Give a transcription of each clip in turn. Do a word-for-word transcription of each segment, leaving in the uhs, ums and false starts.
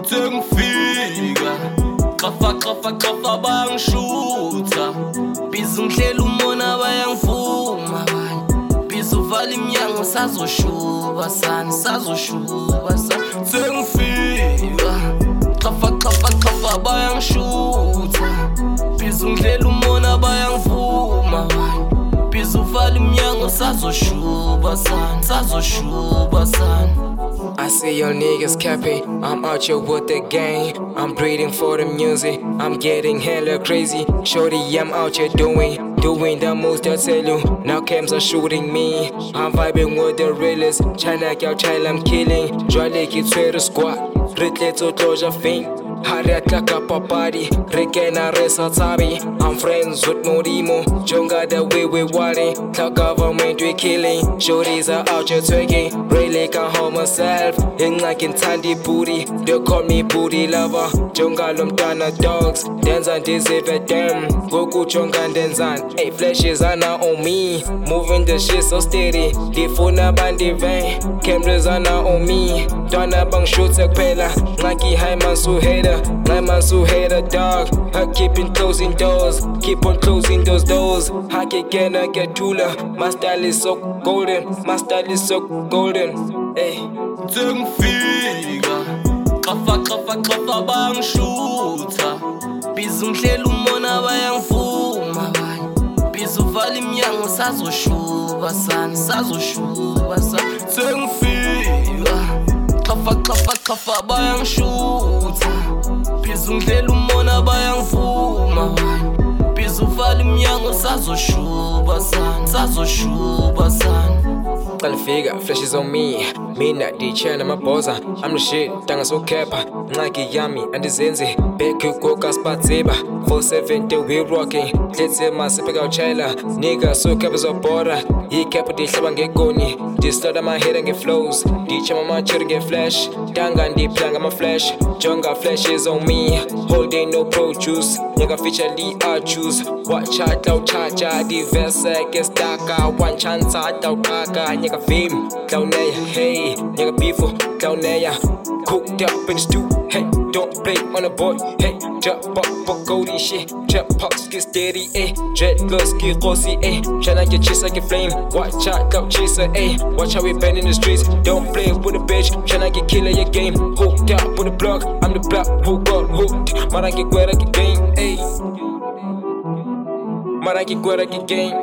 Sengifika Qafa qafa qafa bangishutha Biza ungihlela umona bayangivuma Biza uvala iminyango sazoshuba sana Sazoshuba sana Sengifika Qafa qafa qafa bayangishutha Biza ungihlela umona bayangivuma Biza uvala iminyango sazoshuba sana Sazoshuba sana I see your niggas capping, I'm out here with the gang. I'm breathing for the music, I'm getting hella crazy. Shorty, I'm out here doing, doing the most I tell you. Now cams are shooting me, I'm vibing with the realest. China girl child I'm killing, Jolly kids swear to squat. Ritle to closure fink, Harriet like a party. Rekena resa tabi, I'm friends with Morimo. Jonga the way we worry, the government we killing. Shorties are out here twerking, really can't hold myself. In like in Tandy booty, they call me booty lover. Jonga lumtana dogs, Denzan disable them. Goku Jonga and Denzan, hey flashes are now on me. Moving the shit so steady, the phone up and the van. Cameras are now on me. Donna bang shoots a pella, Nike high man so hater. My man so hater dog, I keep on closing doors, keep on closing those doors. I can I get tula, my style is so golden, my style is so golden. Hey, Sengifika Qafa qafa qafa bangishutha Biza ungihlela umona bayangivuma Biza uvala iminyango sazoshuba sana Sazoshuba sana Sengifika Qafa qafa qafa bayangishutha Biza ungihlela umona bayangivuma Biza uvala iminyango sazoshuba sana Sazoshuba sana I'll figure, flashes on me. Me not the chair, I'm a bozza. I'm the shit, tanga so kappa. Nike yummy, and the zenzi. Back you cook us zeba. four seventy, we rocking. Let's say my sipping out chila. Nigga, so cappers of border. He kept the shabang get goni. This start of my head and get flows. Teach him my children get flash. Tanga and deep plang, I'm a flash. Junga flashes on me. Whole day no pro juice. Nigga feature Lee I choose. Watch out, out, charge, the versa gets darker. One chance out, out, kaka. Nigga fame, clown hey, nigga beefo, clown cooked up in the stew, hey, don't play on the board, hey, jump up for Cody shit, trap pops get steady, eh, dreadlocks get rosy, eh, tryna get chase like a flame, watch out, out chaser, eh, watch how we bend in the streets, don't play with a bitch, tryna get killer your game, hooked up with the block, I'm the block who got hooked, Marangi Guerra get game, eh, Marangi Guerra get game.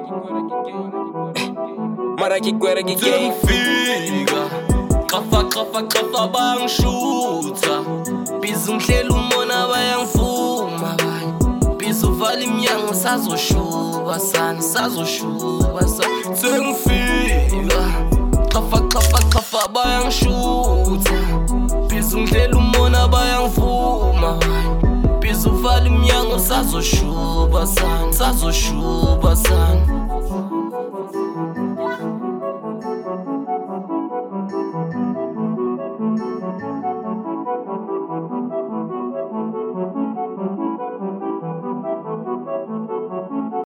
Maraki Guerra get game. Sengifika Qafa qafa qafa bangishutha Biza ungihlela umona bayangivuma Biza uvala iminyango sazoshuba sana Sazoshuba sana Sengifika Qafa qafa qafa bangishutha Biza ungihlela umona bayangivuma Biza uvala iminyango sazoshuba sana Sazoshuba sana